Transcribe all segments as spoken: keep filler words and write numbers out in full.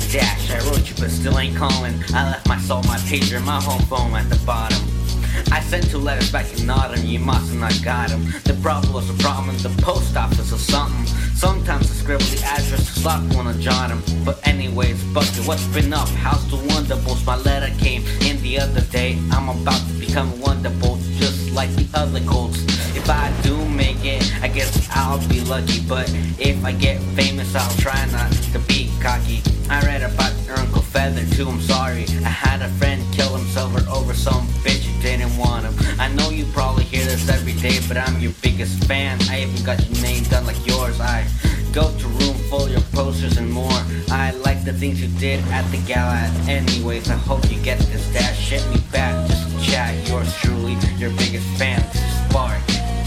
Dash, I wrote you but still ain't calling. I left my soul, my pager, my home phone at the bottom. I sent two letters back in autumn, you must have not got them. The problem was a problem in the post office or something. Sometimes I scribble the address to stop wanna jot them. But anyways, bucket, what's been up? How's the Wonderbolts? My letter came in the other day. I'm about to become a Wonderbolt, just like the other Colts. If I do make it, I guess I'll be lucky. But if I get famous, I'll try not to be cocky. I read about your Uncle Feather too, I'm sorry. I had a friend kill himself over some bitch who didn't want him. I know you probably hear this every day, but I'm your biggest fan. I even got your name done like yours. I go to room full of your posters and more. I like the things you did at the gala. Anyways, I hope you get this dash. Shit me back just to chat. Yours truly, your biggest fan, Spark.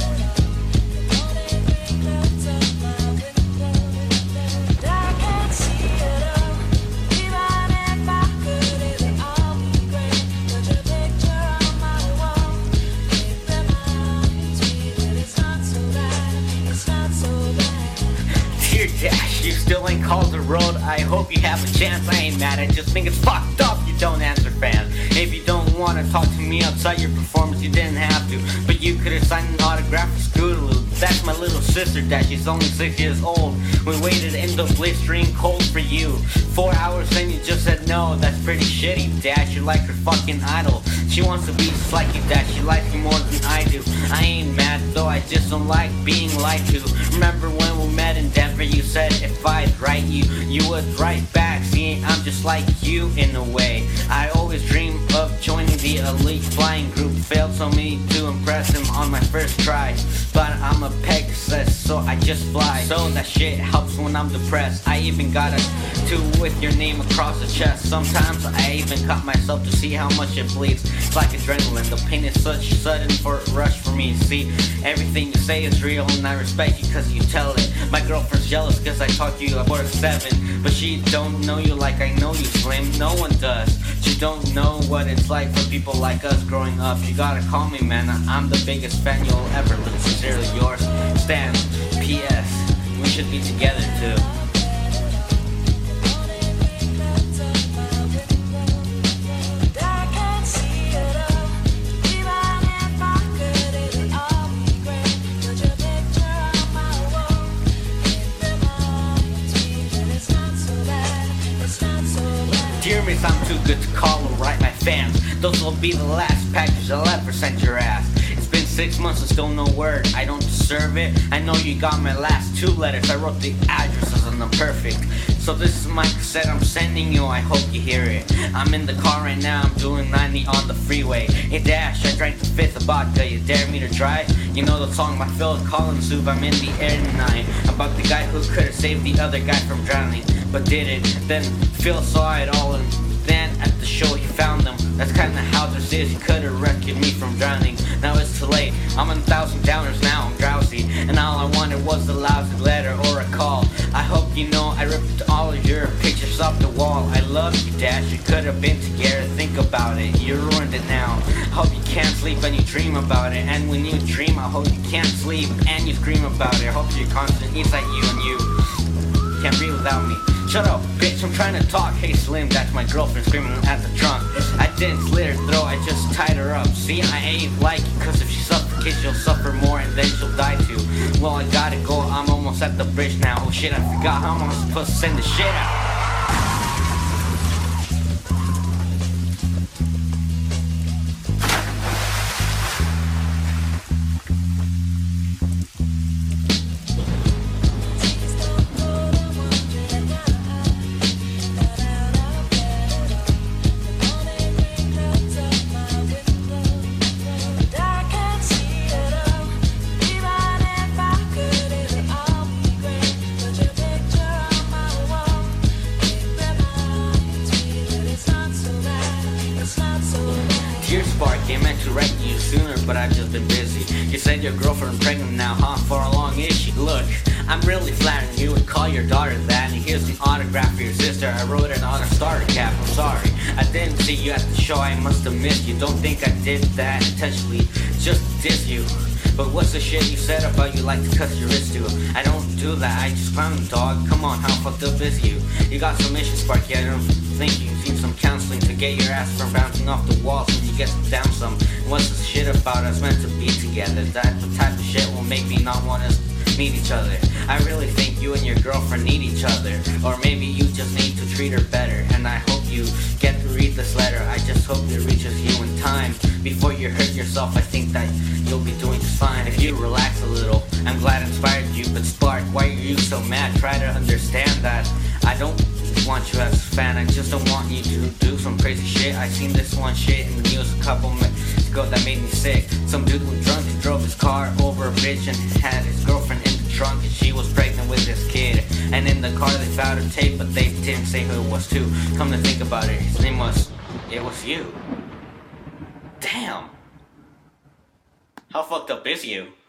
Dash, you still ain't called the road. I hope you have a chance. I ain't mad. I just think it's fucked up you don't answer fans. If you don't want to talk to me outside your performance, you didn't have to. But you could have signed an autograph for Scootaloo. That's my little sister, Dash. She's only six years old. We waited in the blistering cold for you. Four hours, then you just said no. That's pretty shitty, Dash. You're like her fucking idol. She wants to be just like you, Dash. She likes you more than I do. I ain't mad though. I just don't like being lied to. Remember when we met in Denver? You said if I'd write you, you would write back. See, I'm just like you in a way. I always dream of joining the elite flying group. Failed so many to impress him on my first try. But I'm a Pegasus, so I just fly. So that shit helps when I'm depressed. I even got a two with your name across the chest. Sometimes I even cut myself to see how much it bleeds. It's like adrenaline. The pain is such sudden for a rush for me. See, everything you say is real and I respect you cause you tell it. My girlfriend's jealous cause I talk to you at quarter seven. But she don't know you like I know you, Slim. No one does. She don't know what it's like for people like us growing up. You gotta call me, man. I'm the biggest fan you'll ever lose. Sincerely yours, Stan. P S. We should be together too. Dear miss, I'm too good to call or write my fans. Those will be the last packages I'll ever send your ass. It's been six months and still no word. I don't deserve it. I know you got my last two letters. I wrote the addresses on them perfect. So this is my cassette I'm sending you. I hope you hear it. I'm in the car right now. I'm doing ninety on the freeway. Hey Dash, I drank the fifth of vodka. You dare me to try? You know the song by Phil Collins, Soup. I'm in the air tonight. About the guy who could have saved the other guy from drowning, but did it. Then Phil saw it all and then at the show he found them. That's kinda how this is. He could've rescued me from drowning. Now it's too late. I'm on a thousand downers now. I'm drowsy. And all I wanted was a lousy letter or a call. I hope you know I ripped all of your pictures off the wall. I love you, Dash. You could've been together. Think about it. You ruined it now. Hope you can't sleep and you dream about it. And when you dream, I hope you can't sleep and you scream about it. Hope you're constant inside you and you can't breathe without me. Shut up, bitch, I'm trying to talk. Hey Slim, that's my girlfriend screaming at the trunk. I didn't slit her throat, I just tied her up. See, I ain't like it, cause if she suffocates, she'll suffer more and then she'll die too. Well, I gotta go, I'm almost at the bridge now. Oh shit, I forgot how I'm supposed to send the shit out. Dear Spark, I meant to write you sooner, but I've just been busy. You said your girlfriend pregnant now, huh? For how long is she? Look, I'm really flattering you and call your daughter that. And here's the autograph for your sister. I wrote it on a starter cap. I'm sorry, I didn't see you at the show. I must have missed you. Don't think I did that intentionally, just to diss you. But what's the shit you said about you like to cut your wrist to? I don't do that, I just clown you, dog. Come on, how fucked up is you? You got some issues, Sparky, I don't think you need some counseling to get your ass from bouncing off the walls when you get down some. And what's the shit about us meant to be together? That the type of shit will make me not want to meet each other. I really think you and your girlfriend need each other. Or maybe you just need to treat her better. And I hope you get to read this letter. I just hope it reaches you in time. Before you hurt yourself, I think that you'll be doing just fine. If you relax a little, I'm glad I inspired you. But Spark, why are you so mad? Try to understand that I don't want you as a fan. I just don't want you to do some crazy shit. I seen this one shit in the news a couple minutes ago that made me sick. Some dude was drunk and drove his car over a bridge and had his girlfriend in the trunk, and she was pregnant with his kid. And in the car they found a tape, but they didn't say who it was to. Come to think about it, his name was, it was you. Damn. How fucked up is you?